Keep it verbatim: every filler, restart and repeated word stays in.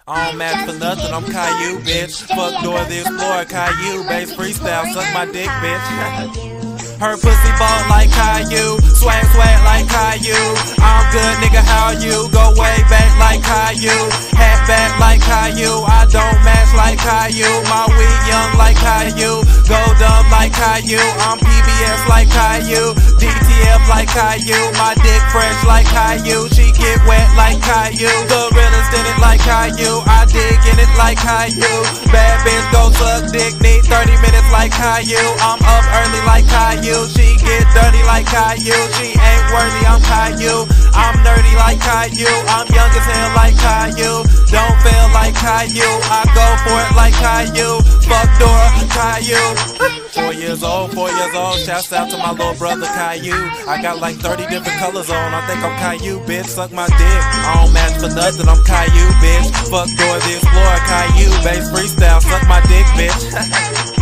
I don't match for nothing, I'm Caillou, bitch. Fuck Dora the Explorer, Caillou. Bass freestyle, suck my dick, bitch. Her pussy ball like Caillou, swag swag like Caillou. I'm good, nigga, how you? Go way back like Caillou, hat back like Caillou. I don't match like Caillou, my weed young like Caillou, go dumb like Caillou. I'm P B S like Caillou, D T F like Caillou. My dick fresh like Caillou, she get wet like Caillou. The realest in it like Caillou, I dig in it like Caillou. Bad bitch go suck dick, need thirty minutes like Caillou. I'm up early like Caillou, she get dirty like Caillou. She ain't worthy, I'm Caillou. I'm nerdy like Caillou, I'm young as hell like Caillou. Don't fail like Caillou, I go for it like Caillou. Fuck Dora, Caillou. Four years old, four years old, shouts out to my little brother Caillou. I got like thirty different colors on, I think I'm Caillou, bitch, suck my dick. I don't match for nothing, I'm Caillou, bitch. Fuck Dora the Explorer, Caillou. Bass freestyle, suck my dick, bitch.